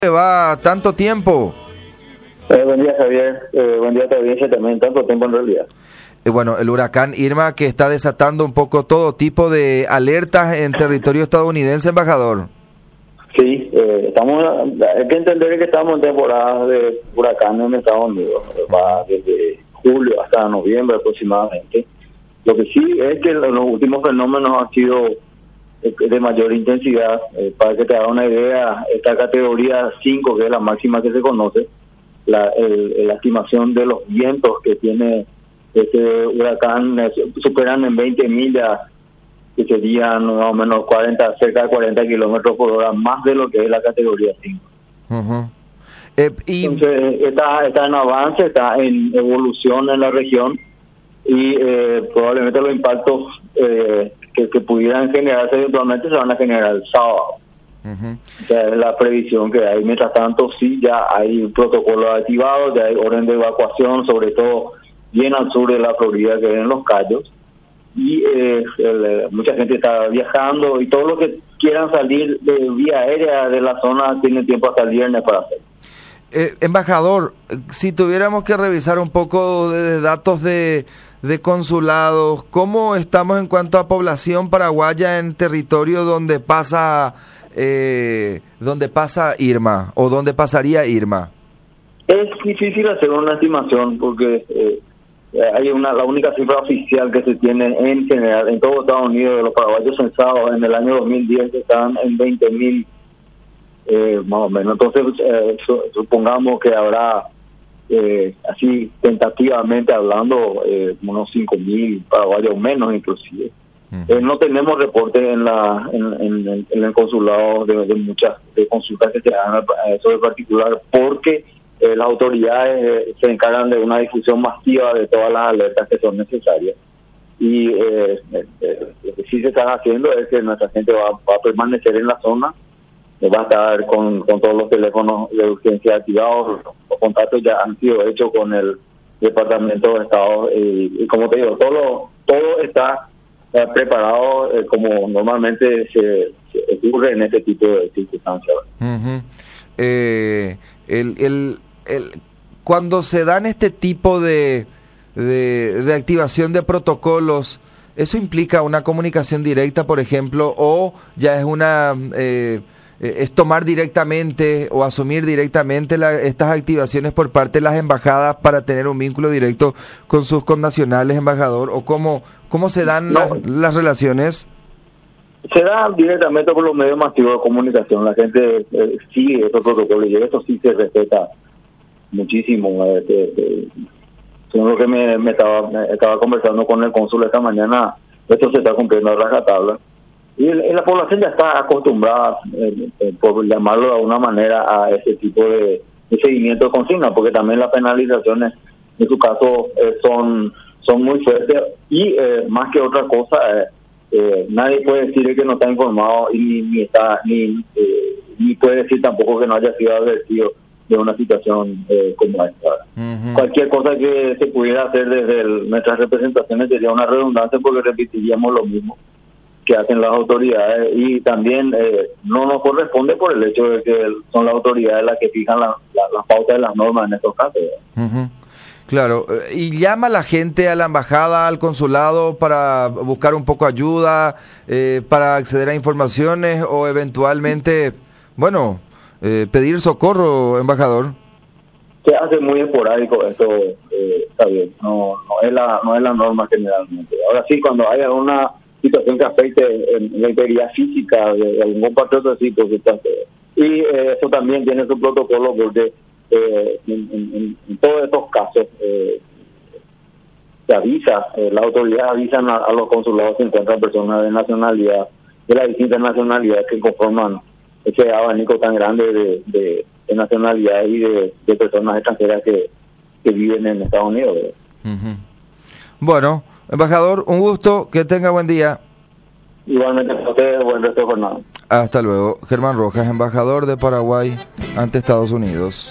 Va tanto tiempo. Buen día, Javier. Buen día a tu audiencia también, tanto tiempo en realidad. Bueno, el huracán Irma que está desatando un poco todo tipo de alertas en territorio estadounidense, embajador. Sí, hay que entender que estamos en temporada de huracanes en Estados Unidos. Va desde julio hasta noviembre aproximadamente. Lo que sí es que los últimos fenómenos han sido de mayor intensidad. Para que te haga una idea, esta categoría 5, que es la máxima que se conoce, la estimación de los vientos que tiene este huracán superan en 20 millas, que serían más o menos cerca de 40 kilómetros por hora, más de lo que es la categoría 5. Entonces, está en avance, está en evolución en la región y probablemente los impactos que pudieran generarse eventualmente se van a generar el sábado. O sea, es la previsión que hay. Mientras tanto, sí, ya hay protocolos activados, ya hay orden de evacuación, sobre todo bien al sur de la Florida, que es en Los Cayos, y mucha gente está viajando, y todos los que quieran salir de vía aérea de la zona tienen tiempo hasta el viernes para hacerlo. Embajador, si tuviéramos que revisar un poco de datos de consulados, ¿cómo estamos en cuanto a población paraguaya en territorio donde pasa Irma o donde pasaría Irma? Es difícil hacer una estimación porque la única cifra oficial que se tiene en general en todo Estados Unidos de los paraguayos censados en el año 2010 están en 20.000 más o menos. Entonces supongamos que habrá así tentativamente hablando unos 5.000 paraguayos menos inclusive. No tenemos reportes en el consulado de muchas consultas que se dan a eso de particular, porque las autoridades se encargan de una difusión masiva de todas las alertas que son necesarias. Y lo que sí se están haciendo es que nuestra gente va a permanecer en la zona, va a estar con todos los teléfonos de urgencia activados. Los contactos ya han sido hechos con el Departamento de Estado y como te digo, todo está preparado como normalmente se ocurre en este tipo de circunstancias. Cuando se dan este tipo de activación de protocolos, ¿eso implica una comunicación directa, por ejemplo, o ya es es tomar directamente o asumir directamente estas activaciones por parte de las embajadas para tener un vínculo directo con sus connacionales, embajador? ¿O cómo se dan las relaciones? Se da directamente por los medios masivos de comunicación. La gente sigue estos protocolos y eso sí se respeta muchísimo. Según lo que me estaba conversando con el cónsul esta mañana, esto se está cumpliendo a rajatabla. Y la población ya está acostumbrada, por llamarlo de alguna manera, a ese tipo de seguimiento de consigna, porque también las penalizaciones, en su caso, son muy fuertes y más que otra cosa, nadie puede decir que no está informado y ni puede decir tampoco que no haya sido advertido de una situación como esta. Cualquier cosa que se pudiera hacer desde nuestras representaciones sería una redundancia, porque repetiríamos lo mismo que hacen las autoridades, y también no nos corresponde por el hecho de que son las autoridades las que fijan las pautas de las normas en estos casos. Claro, y llama a la gente a la embajada, al consulado, para buscar un poco ayuda, para acceder a informaciones o eventualmente, pedir socorro, embajador. Se hace muy esporádico esto, está bien, no es la norma generalmente. Ahora sí, cuando hay alguna situación que afecte la integridad física de algún compatriota, sí, por supuesto. Y eso también tiene su protocolo, porque en todos estos casos se avisa, las autoridades avisan a los consulados si encuentran personas de nacionalidad, de las distintas nacionalidades que conforman ese abanico tan grande de nacionalidad y de personas extranjeras que viven en Estados Unidos. Bueno, embajador, un gusto, que tenga buen día. Igualmente para ustedes, buen resto de jornada. Hasta luego. Germán Rojas, embajador de Paraguay ante Estados Unidos.